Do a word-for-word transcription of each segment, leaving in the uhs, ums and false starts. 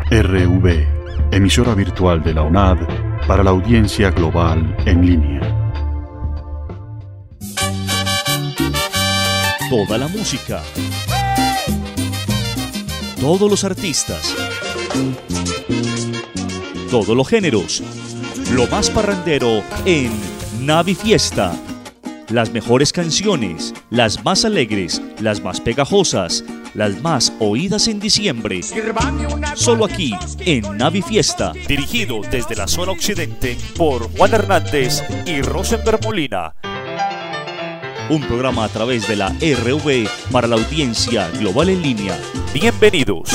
R V, emisora virtual de la U N A D para la audiencia global en línea. Toda la música, todos los artistas, todos los géneros, lo más parrandero en Navi Fiesta. Las mejores canciones, las más alegres, las más pegajosas, las más oídas en diciembre. Solo aquí en Navi Fiesta. Dirigido desde la zona occidente por Juan Hernández y Rosenberg Molina. Un programa a través de la R V para la audiencia global en línea. Bienvenidos.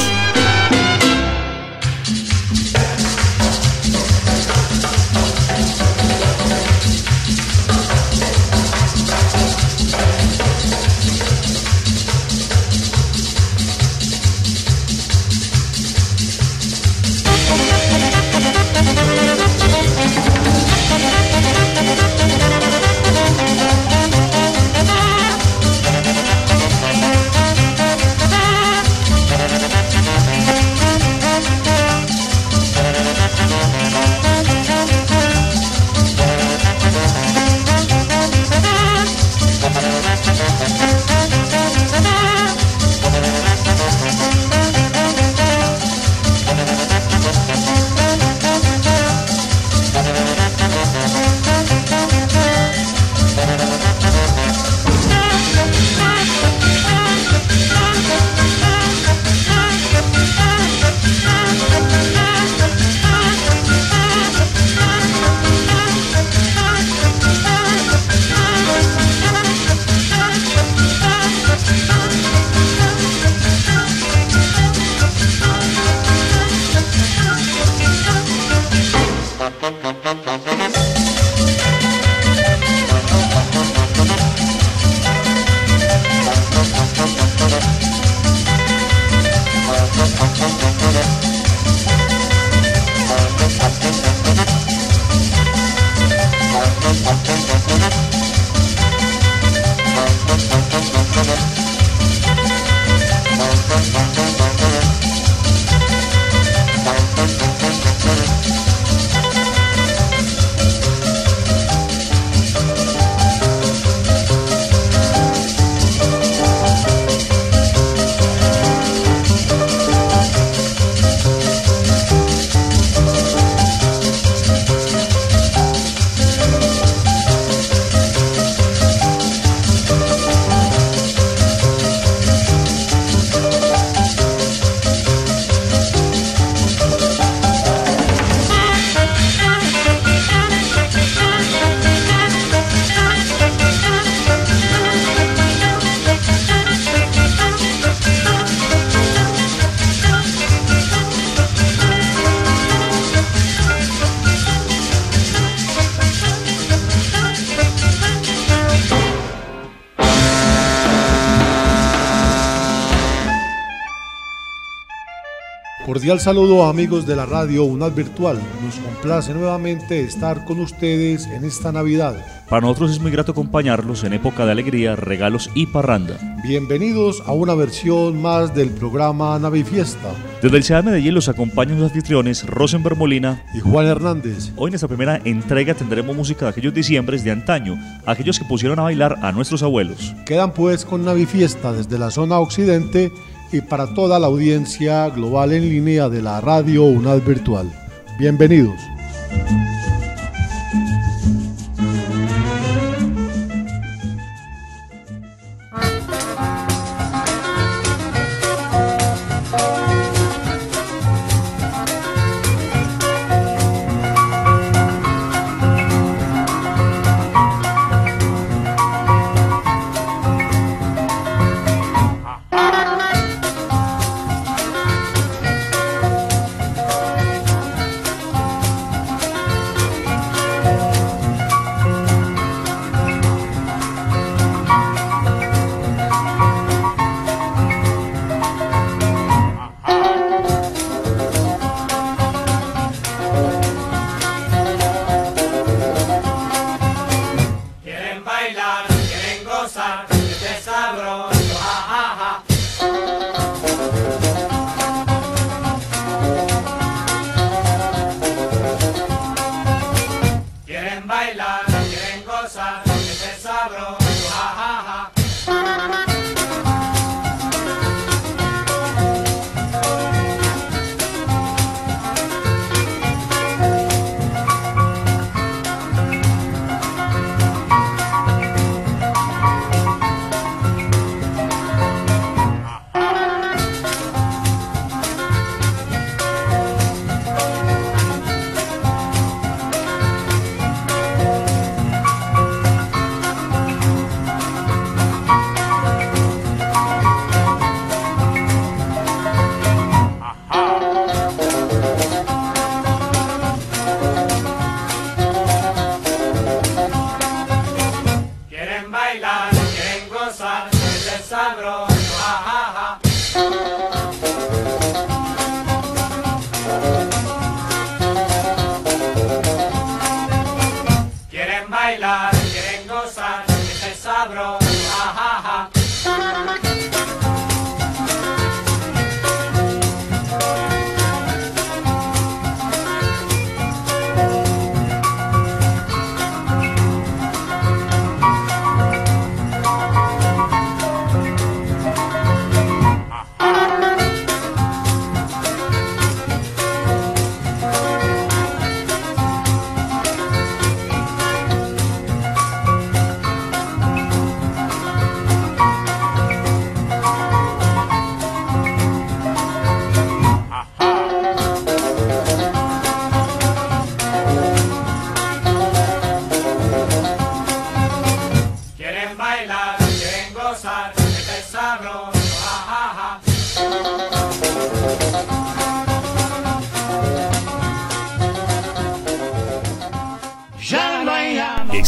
Cordial saludo, amigos de la radio U N A D Virtual. Nos complace nuevamente estar con ustedes en esta Navidad. Para nosotros es muy grato acompañarlos en época de alegría, regalos y parranda. Bienvenidos a una versión más del programa Navi Fiesta. Desde el C E A de Medellín los acompañan los anfitriones Rosenberg Molina y Juan Hernández. Hoy en nuestra primera entrega tendremos música de aquellos diciembres de antaño, aquellos que pusieron a bailar a nuestros abuelos. Quedan pues con Navi Fiesta desde la zona occidente y para toda la audiencia global en línea de la radio U N A D Virtual. Bienvenidos.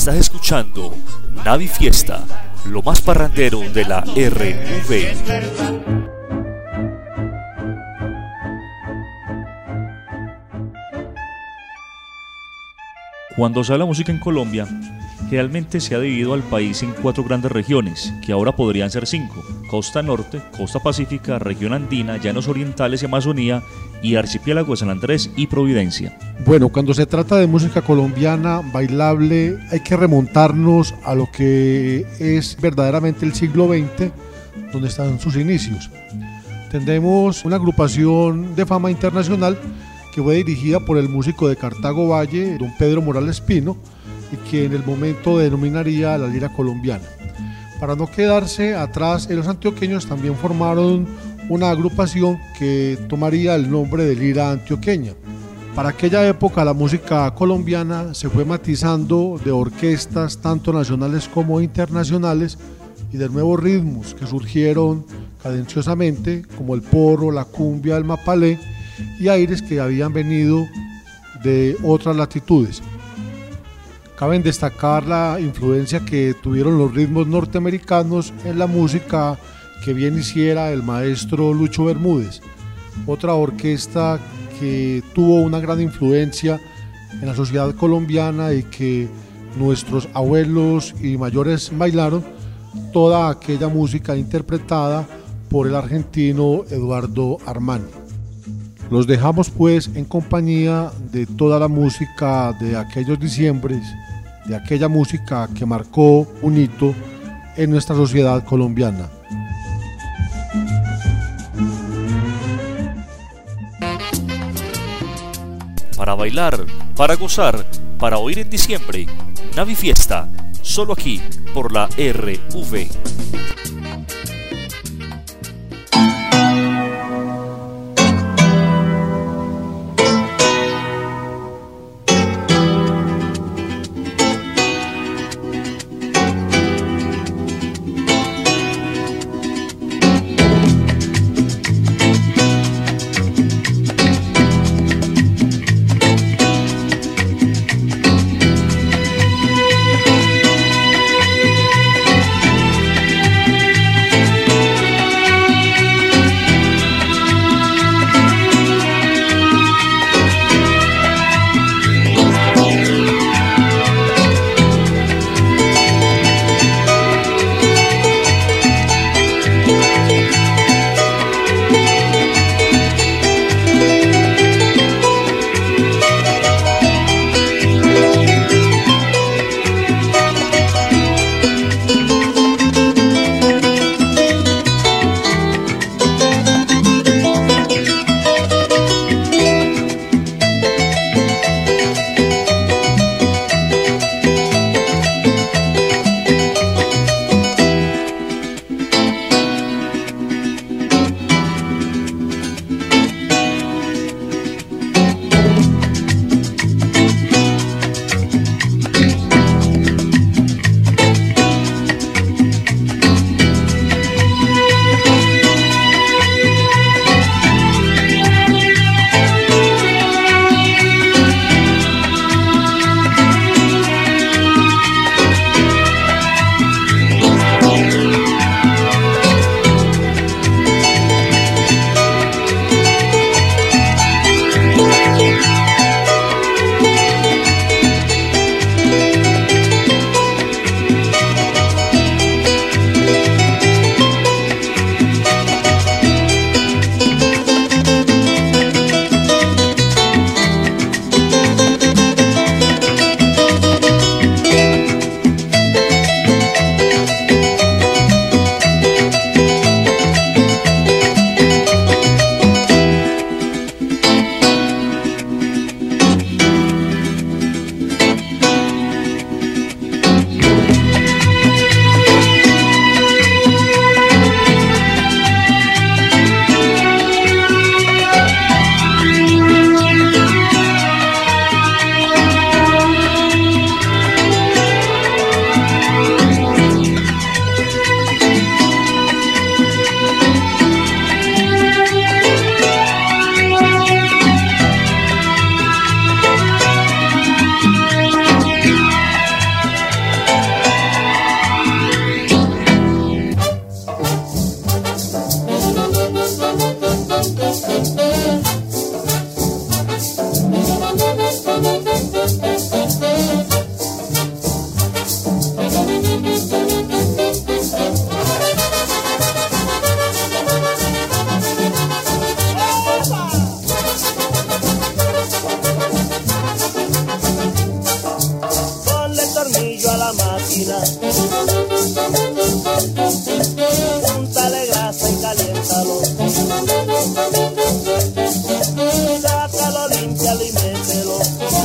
Estás escuchando Navi Fiesta, lo más parrandero de la R V. Cuando se habla de música en Colombia, realmente se ha dividido al país en cuatro grandes regiones, que ahora podrían ser cinco: Costa Norte, Costa Pacífica, Región Andina, Llanos Orientales y Amazonía, y Archipiélago de San Andrés y Providencia. Bueno, cuando se trata de música colombiana bailable, hay que remontarnos a lo que es verdaderamente el siglo veinte, donde están sus inicios. Tendremos una agrupación de fama internacional que fue dirigida por el músico de Cartago Valle, don Pedro Morales Pino, y que en el momento denominaría la lira colombiana. Para no quedarse atrás, los antioqueños también formaron una agrupación que tomaría el nombre de lira antioqueña. Para aquella época la música colombiana se fue matizando de orquestas tanto nacionales como internacionales y de nuevos ritmos que surgieron cadenciosamente, como el porro, la cumbia, el mapalé, y aires que habían venido de otras latitudes. Cabe destacar la influencia que tuvieron los ritmos norteamericanos en la música que bien hiciera el maestro Lucho Bermúdez, otra orquesta que tuvo una gran influencia en la sociedad colombiana y que nuestros abuelos y mayores bailaron, toda aquella música interpretada por el argentino Eduardo Armani. Los dejamos pues en compañía de toda la música de aquellos diciembres, de aquella música que marcó un hito en nuestra sociedad colombiana. Para bailar, para gozar, para oír en diciembre, Navi Fiesta, solo aquí por la R V. Sácalo, límpialo y mételo.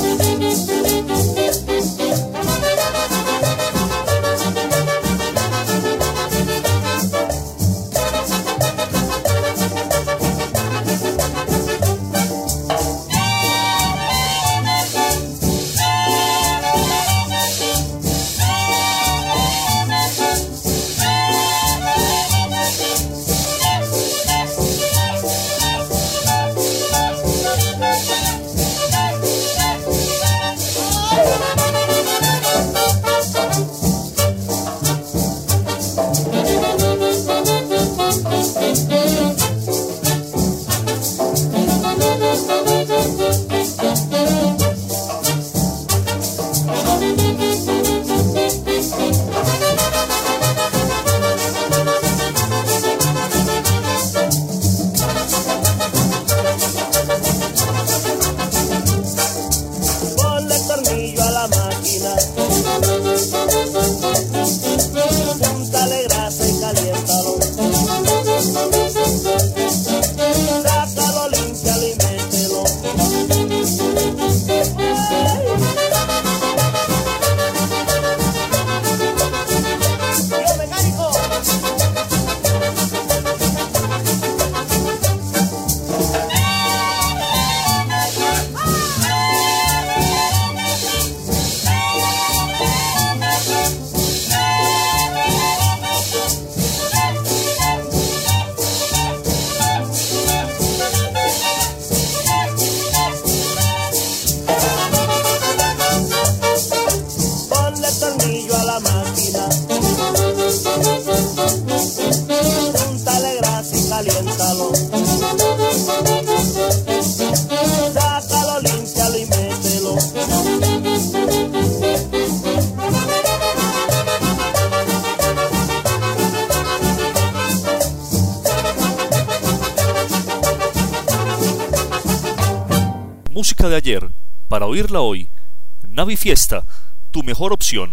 Música de ayer, para oírla hoy. Navi Fiesta, tu mejor opción.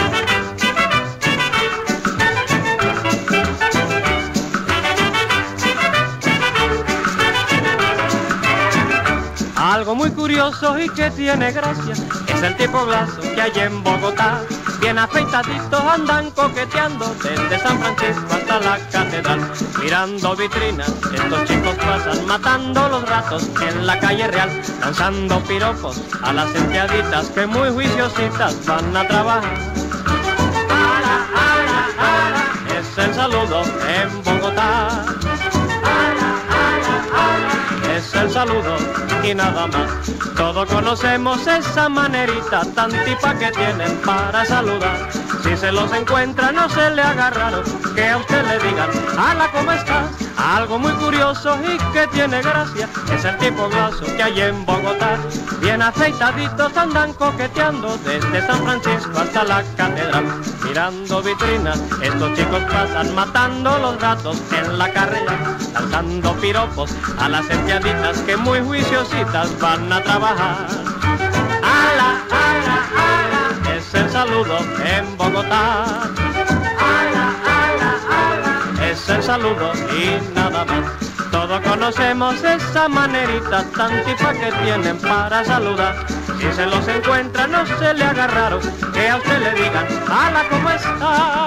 Algo muy curioso y que tiene gracia es el tipo Blasco que hay en Bogotá. Bien afeitaditos andan coqueteando desde San Francisco hasta la catedral. Mirando vitrinas, estos chicos pasan matando los ratos en la calle real, lanzando piropos a las empleaditas que muy juiciositas van a trabajar. Ala, ala, ala, es el saludo en Bogotá. Ala, ala, ala, es el saludo y nada más. Todos conocemos esa manerita tan tipa que tienen para saludar. Si se los encuentra no se le haga raro que a usted le digan "Ala, ¿cómo estás?". Algo muy curioso y que tiene gracia es el tipo Blasco que hay en Bogotá. Bien afeitaditos andan coqueteando desde San Francisco hasta la catedral. Mirando vitrinas, estos chicos pasan matando los ratos en la carrera, lanzando piropos a las empleaditas que muy juiciositas van a trabajar. Ala, ala, ala, es el saludo en Bogotá. Ala, ala, ala, es el saludo y nada más. Todos conocemos esa manerita tan tipa que tienen para saludar. Si se los encuentra no se le haga raro que a usted le digan "Ala, ¿cómo está?".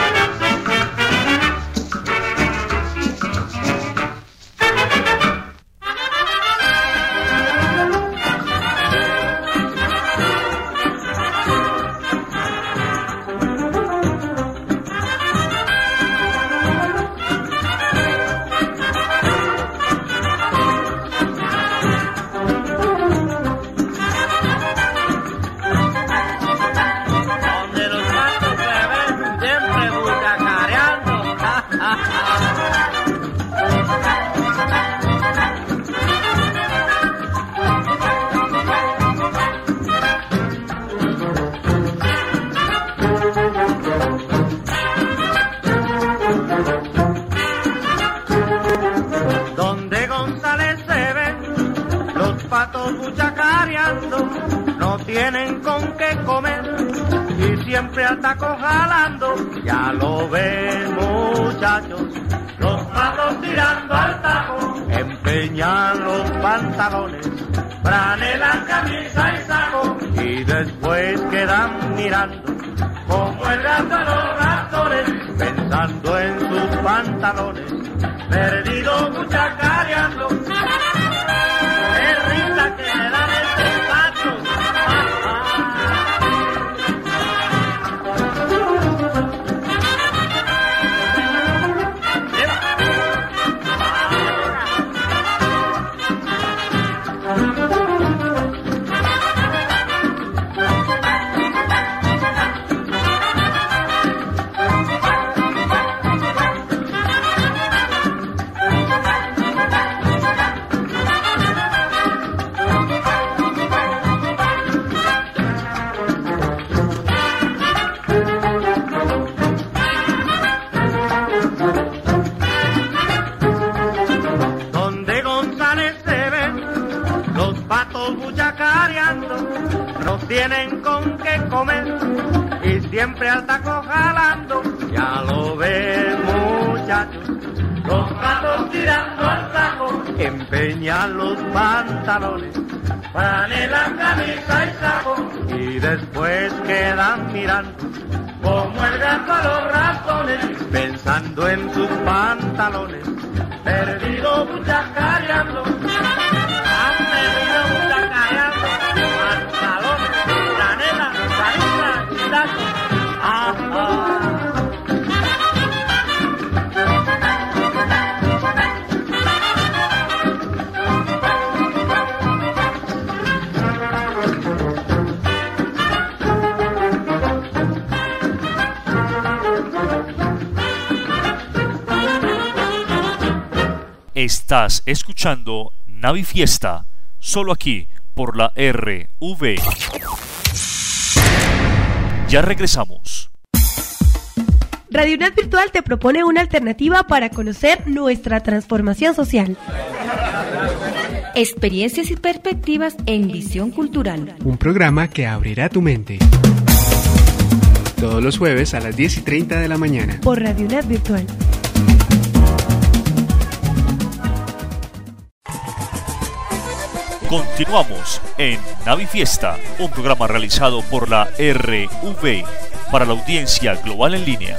Tienen con qué comer y siempre ataco jalando. Ya lo ven, muchachos, los patos tirando al empeñan los pantalones, franela, camisa y saco, y después quedan mirando como el gato a los ratones, pensando en sus pantalones, perdido cuchacareando. ¡Qué risa que le dan estos patos! Tienen con qué comer y siempre al taco jalando. Ya lo ven, muchachos, los patos tirando al taco, empeñan los pantalones, franela, camisa y saco, y después quedan mirando como el gato a los ratones, pensando en sus pantalones, perdido buchacareando. Han perdido buchacareando. Ah, ah. Estás escuchando Navifiesta, solo aquí por la R V. Ya regresamos. Radio UNAD Virtual te propone una alternativa para conocer nuestra transformación social. Experiencias y perspectivas en Visión Cultural. Un programa que abrirá tu mente. Todos los jueves a las diez y treinta de la mañana. Por Radio UNAD Virtual. Continuamos en Navifiesta, un programa realizado por la R V para la audiencia global en línea.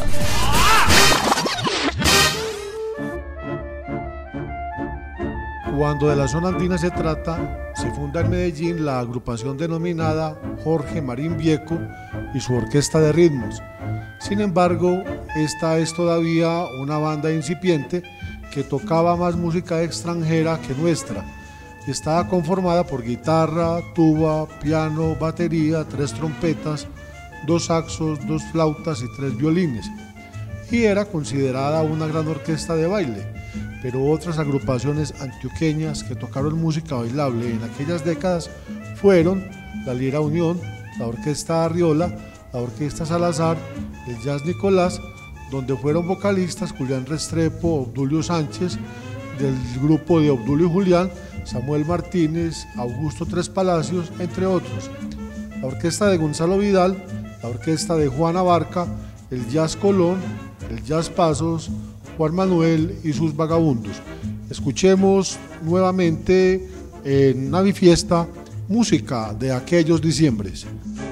Cuando de la zona andina se trata, se funda en Medellín la agrupación denominada Jorge Marín Vieco y su orquesta de ritmos. Sin embargo, esta es todavía una banda incipiente que tocaba más música extranjera que nuestra. Estaba conformada por guitarra, tuba, piano, batería, tres trompetas, dos saxos, dos flautas y tres violines. Y era considerada una gran orquesta de baile, pero otras agrupaciones antioqueñas que tocaron música bailable en aquellas décadas fueron la Lira Unión, la Orquesta Arriola, la Orquesta Salazar, el Jazz Nicolás, donde fueron vocalistas Julián Restrepo, Obdulio Sánchez, del grupo de Obdulio y Julián, Samuel Martínez, Augusto Tres Palacios, entre otros. La orquesta de Gonzalo Vidal, la orquesta de Juana Barca, el Jazz Colón, el Jazz Pasos, Juan Manuel y sus vagabundos. Escuchemos nuevamente en Navifiesta música de aquellos diciembres.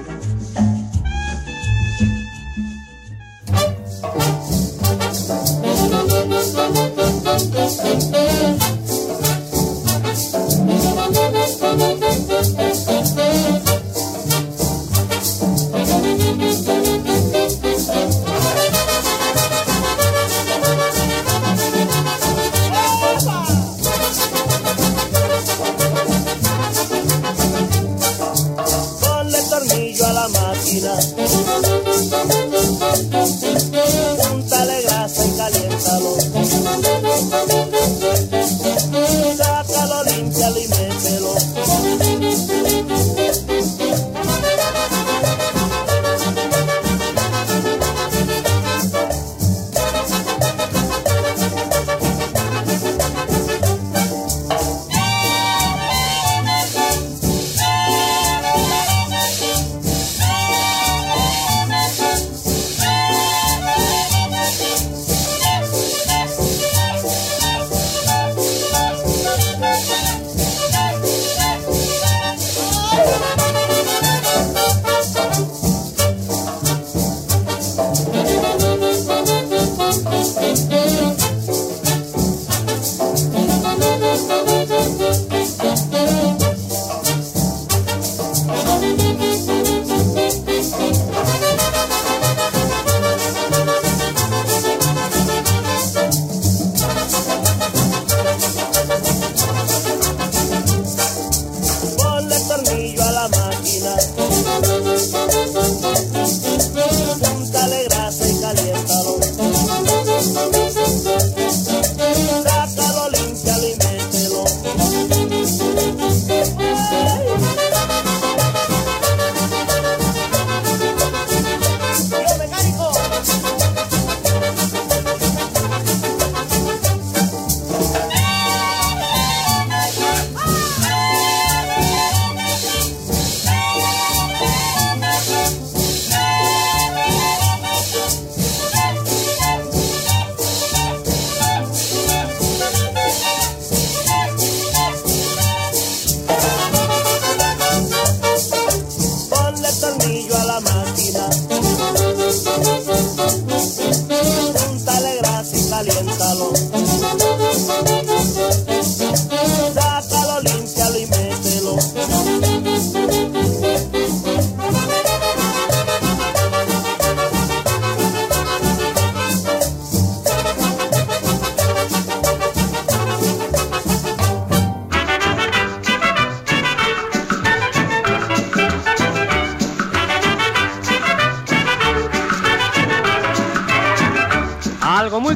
Ponle tornillo a la máquina, úntale grasa y caliéntalo, sácalo, límpialo y mételo.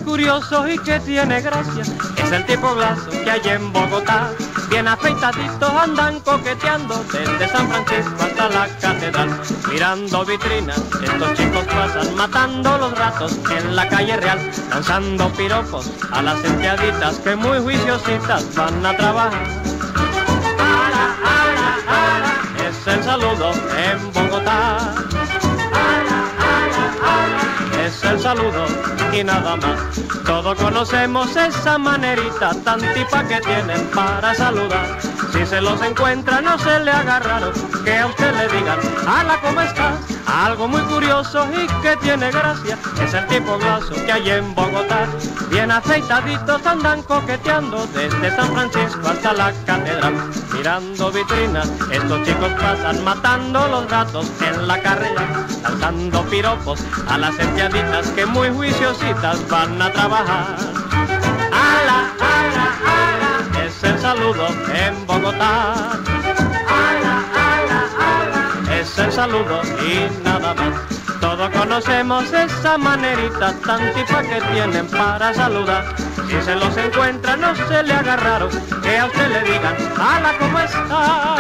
curioso y que tiene gracia es el tipo glaso que hay en Bogotá. Bien afeitaditos andan coqueteando desde San Francisco hasta la catedral. Mirando vitrinas, estos chicos pasan matando los ratos en la calle real, lanzando piropos a las empleaditas que muy juiciositas van a trabajar. Ala, ala, ala, es el saludo en Bogotá. Ala, ala, ala, es el saludo y nada más. Todos conocemos esa manerita tan tipa que tienen para saludar. Si se los encuentra no se le haga raro que a usted le digan "Ala, ¿cómo estás?". Algo muy curioso y que tiene gracia es el tipo glaso que hay en Bogotá. Bien afeitaditos andan coqueteando desde San Francisco hasta la catedral. Mirando vitrinas, estos chicos pasan matando los gatos en la carrera, lanzando piropos a las empleaditas que muy juiciositas van a trabajar. Ala, ala, ala, es el saludo en Bogotá. Ala, ala, ala, es el saludo y nada más. Todos conocemos esa manerita tan tipa que tienen para saludar. Si se los encuentra no se le haga raro que a usted le digan "Ala, ¿cómo está?".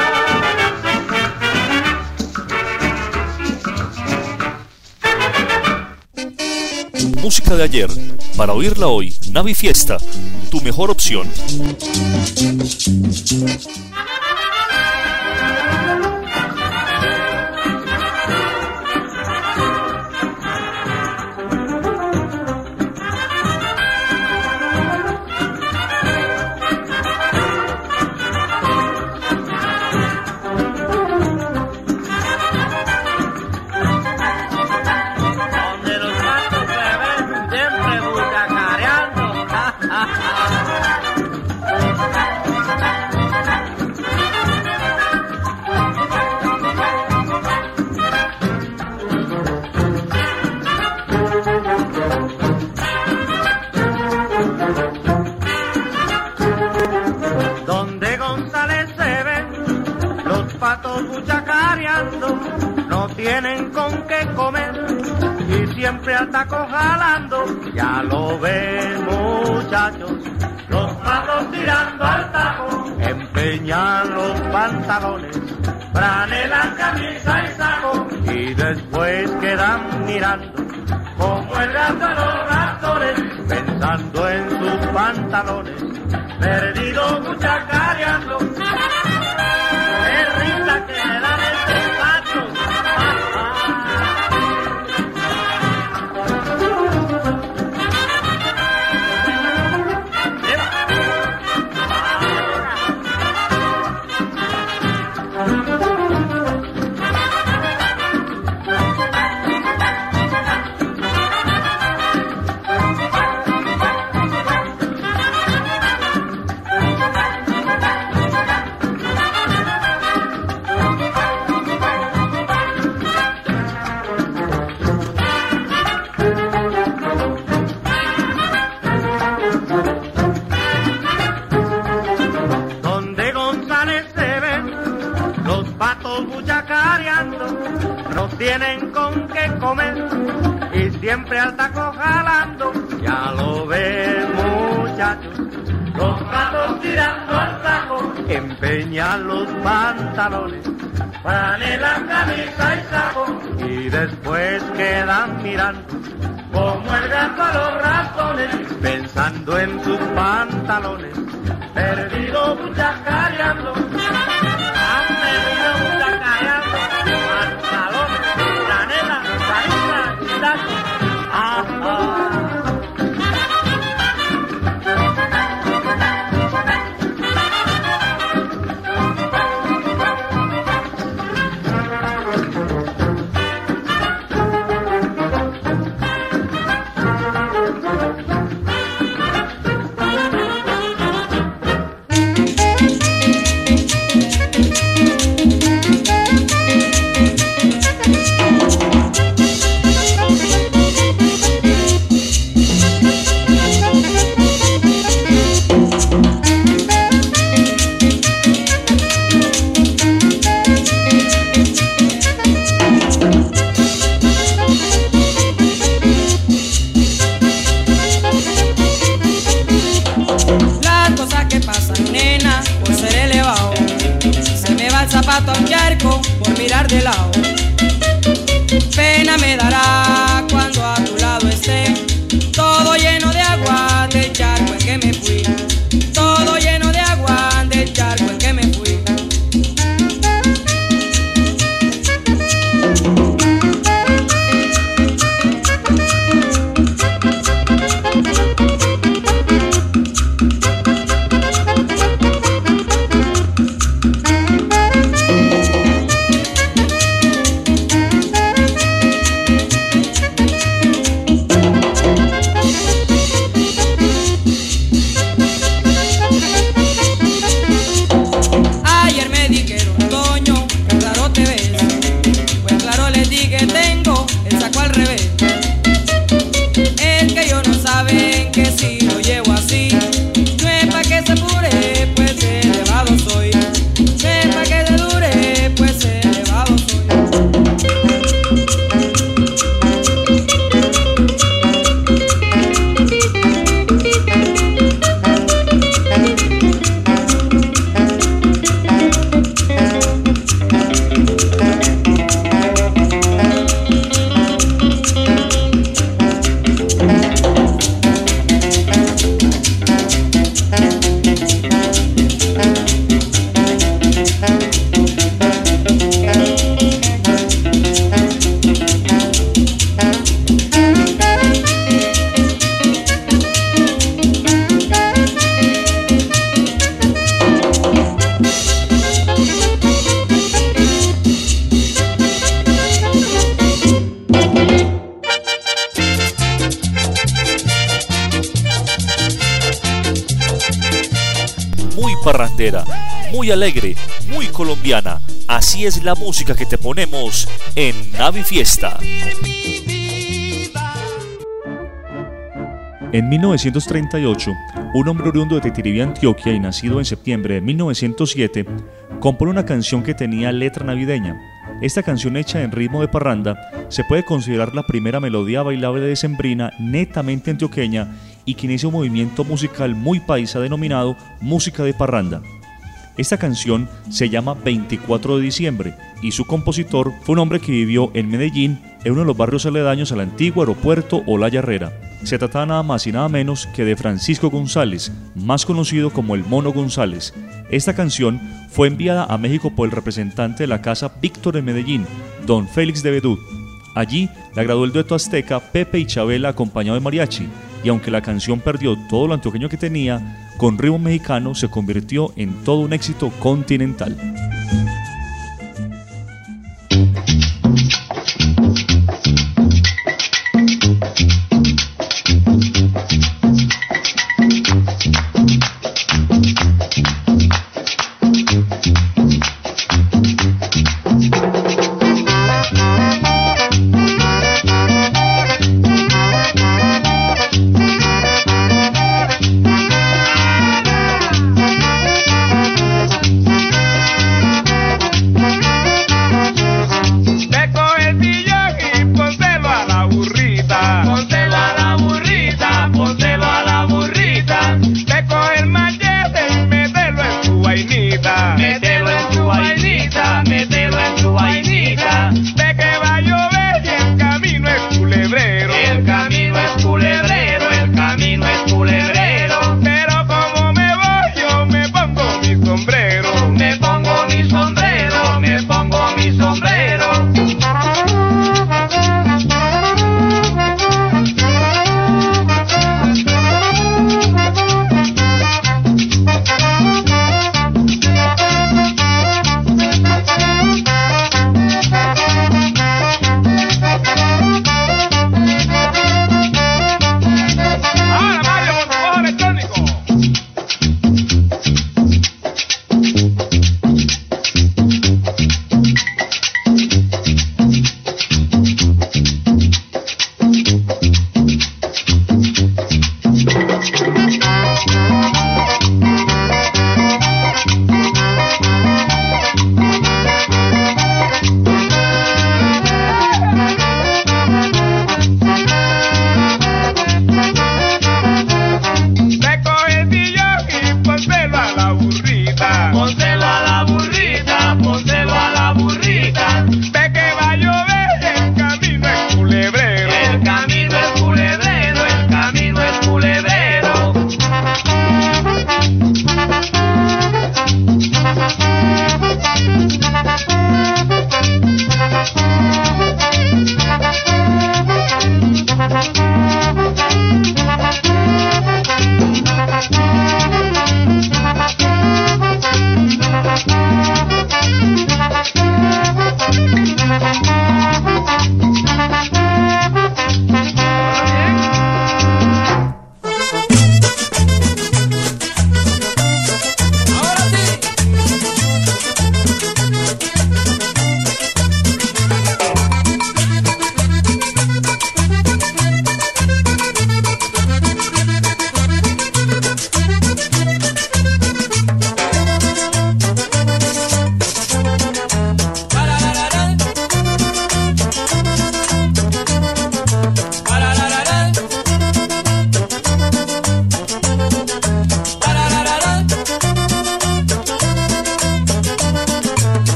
Música de ayer, para oírla hoy. Navi Fiesta, tu mejor opción. No tienen con qué comer y siempre al taco jalando. Ya lo ven, muchachos, los patos tirando al taco. Empeñan los pantalones, franela, camisa y saco, y después quedan mirando como el gato a los ratones, pensando en sus pantalones, perdido muchacareando. Es risa que le dan estos patos. Tienen con qué comer y siempre al taco jalando. Ya lo ven, muchachos, los patos tirando al taco. Empeñan los pantalones, franela, camisa y saco, y después quedan mirando como el gato a los ratones, pensando en sus pantalones, perdido muchacareando. Han perdido muchacareando. Ah, ah. zapato a un charco por mirar de lado. Pena me dará cuando a tu lado esté, todo lleno de agua del charco en que me fui, todo lleno de agua del charco en que me fui. Parrandera, muy alegre, muy colombiana. Así es la música que te ponemos en Navifiesta. En mil novecientos treinta y ocho, un hombre oriundo de Tetiribí, Antioquia, y nacido en septiembre de mil novecientos siete, compone una canción que tenía letra navideña. Esta canción, hecha en ritmo de parranda, se puede considerar la primera melodía bailable decembrina netamente antioqueña y que inicia un movimiento musical muy paisa denominado música de parranda. Esta canción se llama veinticuatro de diciembre y su compositor fue un hombre que vivió en Medellín, en uno de los barrios aledaños al antiguo aeropuerto Olaya Herrera. Se trataba nada más y nada menos que de Francisco González, más conocido como el Mono González. Esta canción fue enviada a México por el representante de la casa Víctor en Medellín, don Félix de Bedú. Allí la grabó el dueto azteca Pepe y Chabela acompañado de mariachi, y aunque la canción perdió todo lo antioqueño que tenía, con ritmo mexicano se convirtió en todo un éxito continental.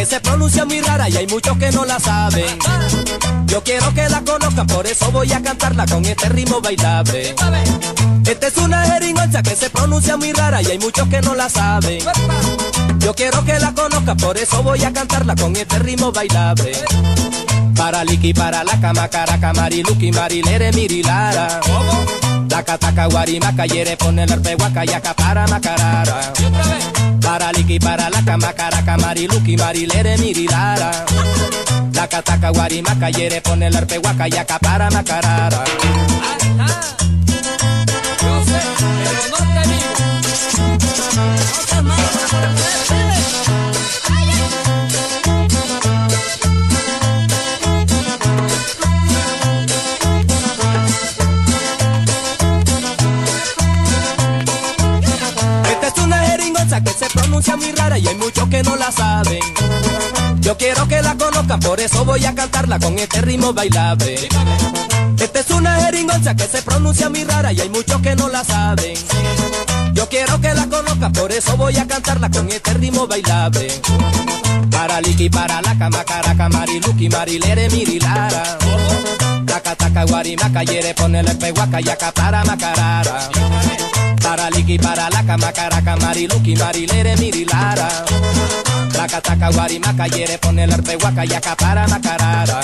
que se pronuncia muy rara y hay muchos que no la saben. Yo quiero que la conozcan, por eso voy a cantarla con este ritmo bailable. Esta es una jeringoncha que se pronuncia muy rara y hay muchos que no la saben. Yo quiero que la conozcan, por eso voy a cantarla con este ritmo bailable. Para Liki, para la cama, caraca, mariluki, marilere, mirilara. La cataca, guarimaca, yere, pone el arpehuaca, yaca, para macarara. Para Liki, para la cama, caraca, mariluki, marilere, mirilara. La cataca, guarimaca, yere, pone el arpehuaca, yaca, para macarara. Yo sé, pero no te digo. Esta es una jeringonza que se pronuncia muy rara y hay muchos que no la saben. Yo quiero que la conozcan, por eso voy a cantarla con este ritmo bailable. Esta es una jeringonza que se pronuncia muy rara y hay muchos que no la saben. Yo quiero que la conozcan, por eso voy a cantarla con este ritmo bailable. Para Liki, para la cama, caraca, mariluki, marilere, mirilara. Taca, taca, guarimaca, yere, ponele el pehuaca, yaca, para macarara. Para Liki, para la cama, caraca, mariluki, marilere, mirilara. Taca, taca, guarimaca, yere, ponele el pehuaca, yaca, para macarara.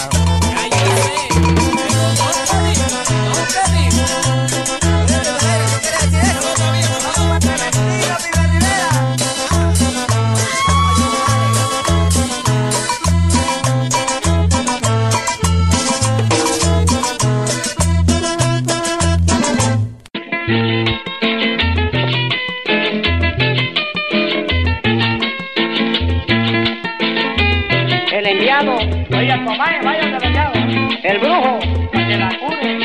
El enviado, oiga, comadre, vaya del enviado. El brujo, para que la cure.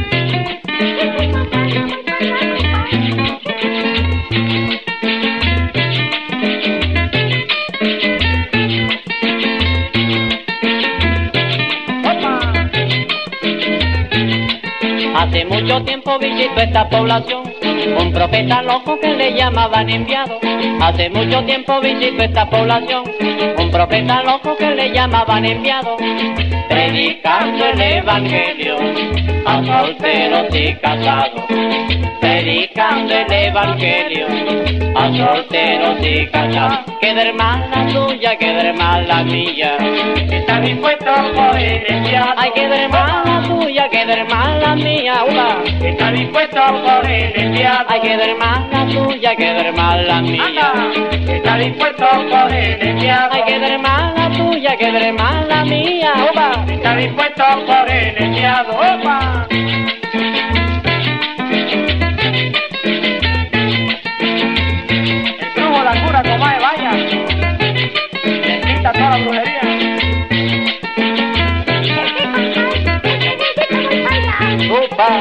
Hace mucho tiempo visitó esta población un profeta loco que le llamaban enviado. Hace mucho tiempo visitó esta población un profeta loco que le llamaban enviado. Predicando el evangelio a solteros y casados. Predicando el evangelio a solteros y casados. Que de hermana tuya, que de hermana mía, está dispuesto por el enviado. Ay, que de hermana tuya, que de hermana mía, una, está dispuesto por el enviado. Ay, que de hermana tuya, que de hermana mía, está dispuesto por el enviado. Ay, que de hermana tuya, que de hermana mía, opa, está dispuesto por el enviado, opa. El brujo la cura, comadre, vaya. Le quita toda la brujería. Opa.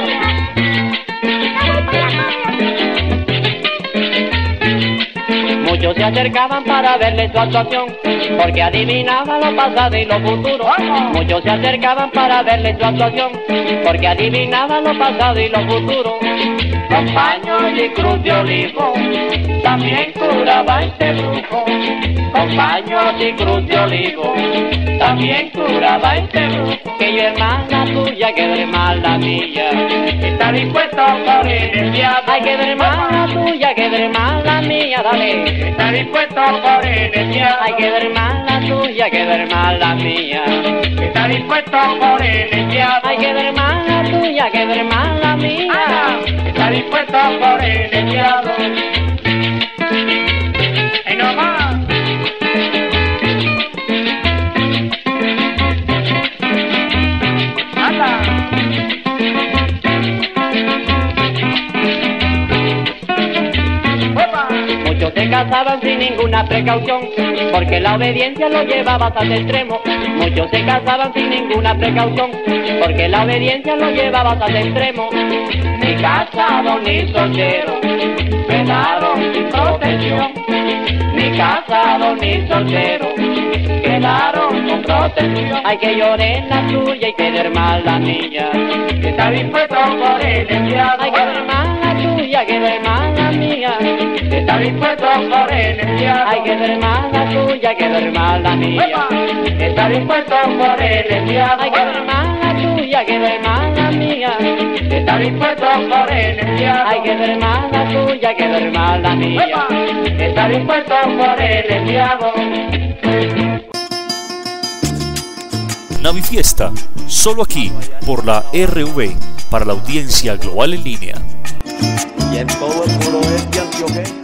Muchos se acercaban para verle su actuación, porque adivinaban lo pasado y lo futuro. Muchos se acercaban para verle su actuación, porque adivinaban lo pasado y lo futuro. Con paños y cruz de olivo, también curaba este brujo. Con paños y cruz de olivo, también curaba este brujo. Que yo hermana tuya, que de hermana mía, está dispuesto por el enviado. Ay, que de hermana tuya, que de hermana mía, dale, está dispuesto por el enviado. Ay, que de hermana tuya, que de hermana mía, está dispuesto por el enviado. Ay, que de hermana tuya, que de hermana mía, está dispuesto por el enviado. ¡Ay, no más! Muchos se casaban sin ninguna precaución, porque la obediencia lo llevaba hasta el extremo. Muchos se casaban sin ninguna precaución, porque la obediencia lo llevaba hasta el extremo. Ni casado ni soltero quedaron sin protección. Ni casado ni soltero quedaron con protección. Hay que llorar la tuya y quedar mal la mía, que está dispuesto por el enviado. Hay que ver mal la tuya, que ver mal la mía, que está dispuesto por el enviado. Hay que ver más la tuya, hay que ver más la mía. Está dispuesto por el enviado. Hay que ver más la tuya, hay que ver más la mía. Está dispuesto por el enviado. Hay que ver más la tuya, hay que ver más la mía. Está dispuesto por el enviado. Navifiesta, solo aquí, por la R V, para la audiencia global en línea. Y en todo el suroeste antioqueño.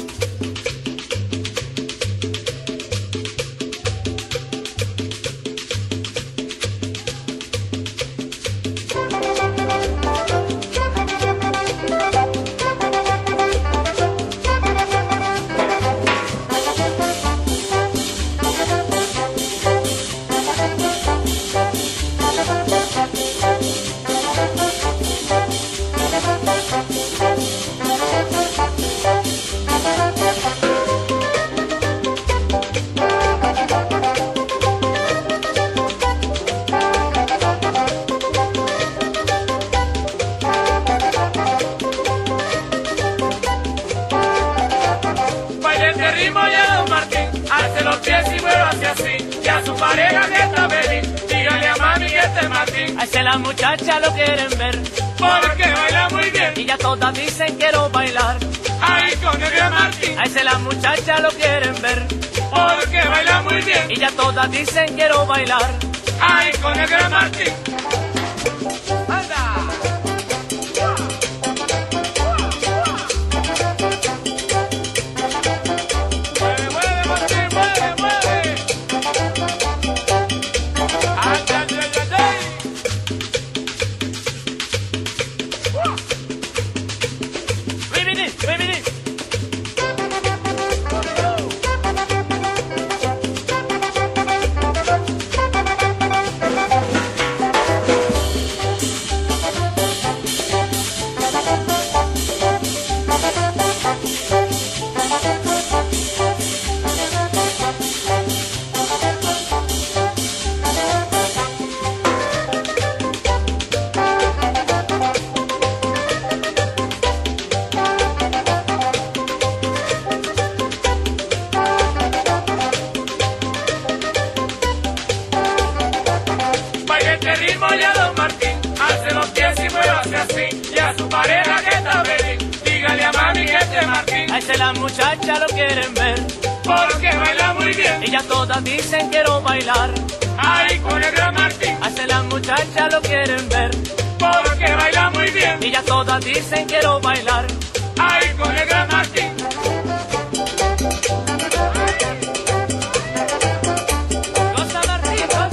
A las muchachas lo quieren ver, porque baila muy bien. Y ya todas dicen quiero bailar. Ay, con el gran Martín. A ese las muchachas lo quieren ver, porque baila muy bien. Y ya todas dicen quiero bailar. Ay, con el gran Martín. ¡Anda! Mueve, mueve, Martín, mueve, mueve. ¡Anda, anda, anda! Las muchachas lo quieren ver, porque baila muy bien. Y ya todas dicen quiero bailar. Ay, con el gran Martín. Hace las muchachas lo quieren ver, porque baila muy bien. Y ya todas dicen quiero bailar. Ay, con el gran Martín. Goza, Martín, goza.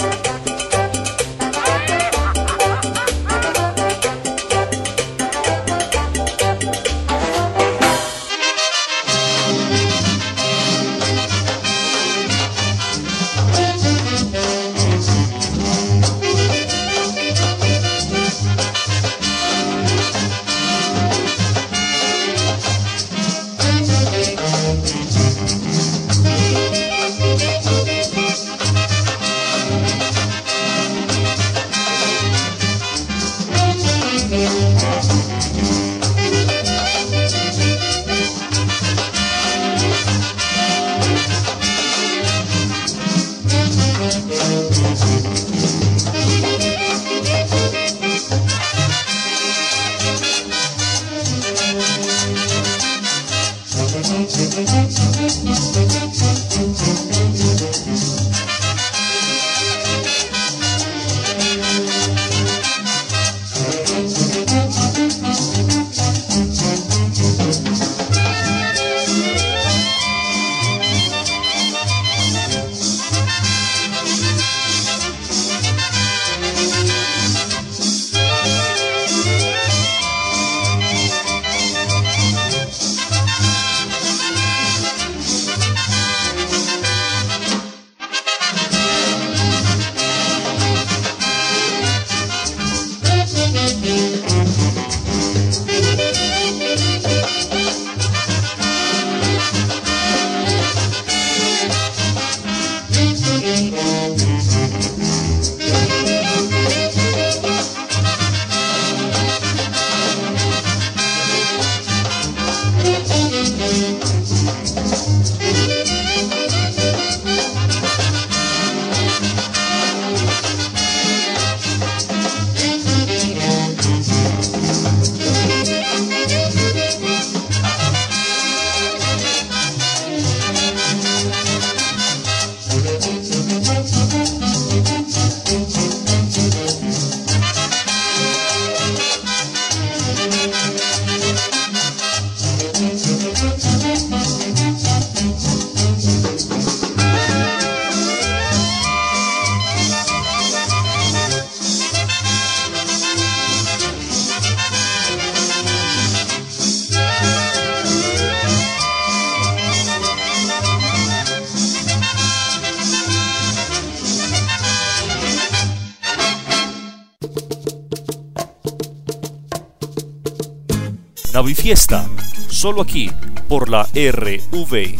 Navifiesta, solo aquí por la R V.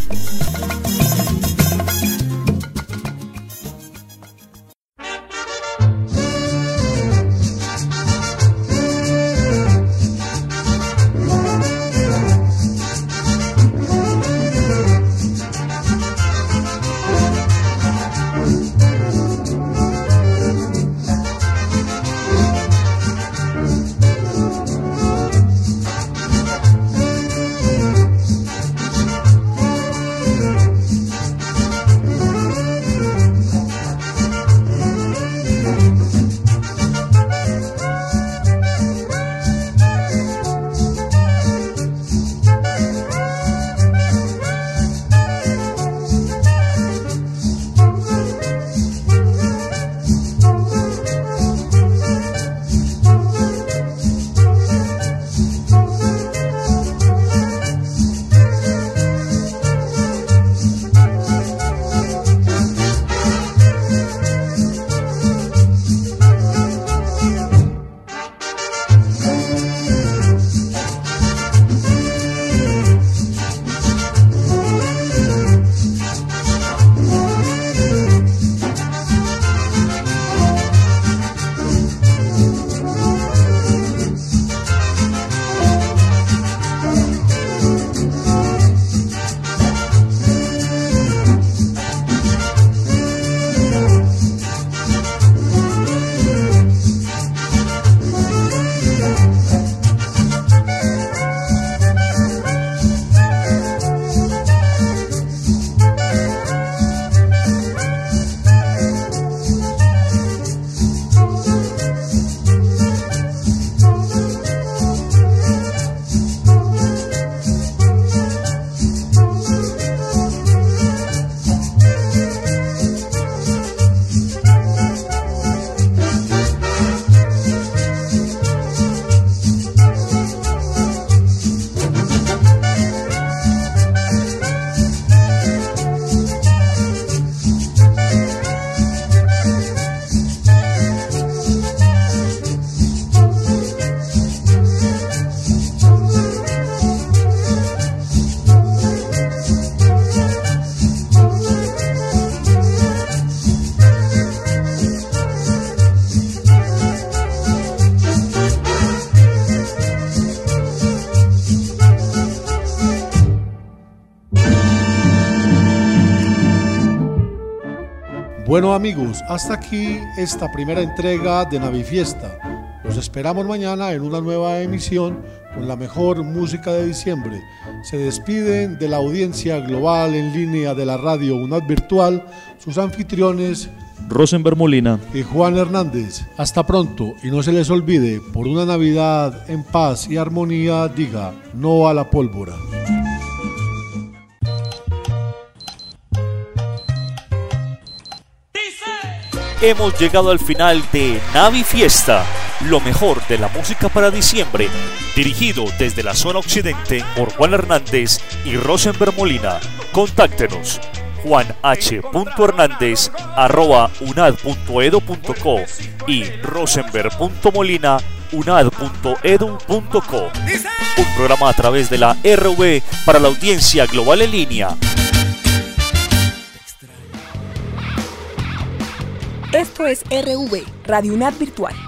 Bueno amigos, hasta aquí esta primera entrega de Navifiesta. Los esperamos mañana en una nueva emisión con la mejor música de diciembre. Se despiden de la audiencia global en línea de la radio UNAD Virtual sus anfitriones Rosenberg Molina y Juan Hernández. Hasta pronto y no se les olvide, por una Navidad en paz y armonía, diga no a la pólvora. Hemos llegado al final de Navifiesta, lo mejor de la música para diciembre, dirigido desde la zona occidente por Juan Hernández y Rosenberg Molina. Contáctenos juan h punto hernández arroba unad punto edu punto co y rosenberg punto molina unad punto edu punto co. Un programa a través de la R V para la audiencia global en línea. Esto es R V, Radio UNAD Virtual.